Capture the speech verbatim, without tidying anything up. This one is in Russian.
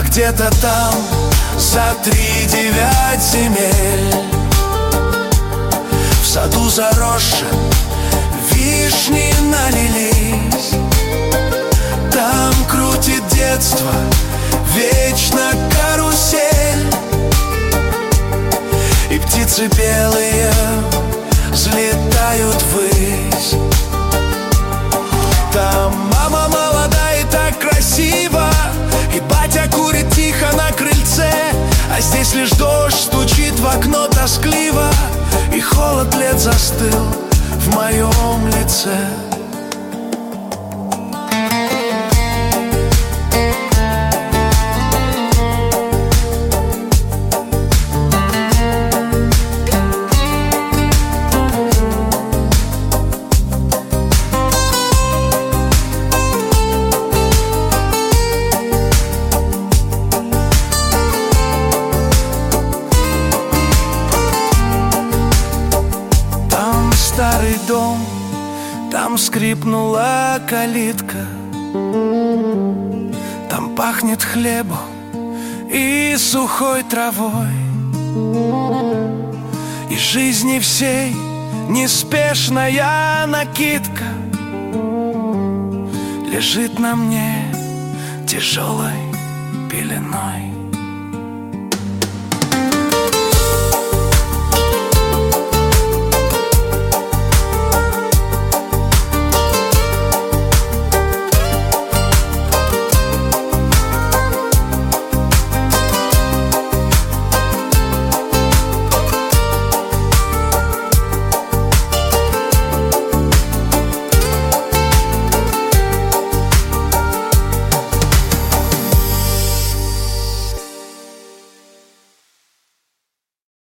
где-то там, за три девять земель, в саду заросшем вишни налились. Там крутит детство вечно карусель, и птицы белые взлетают ввысь. Там мама молодая и так красиво, и батя курит тихо на крыльце, а здесь лишь дождь стучит в окно тоскливо, и холод лет застыл в моем лице. Старый дом, там скрипнула калитка, там пахнет хлебом и сухой травой, и жизни всей неспешная накидка лежит на мне тяжелой пеленой.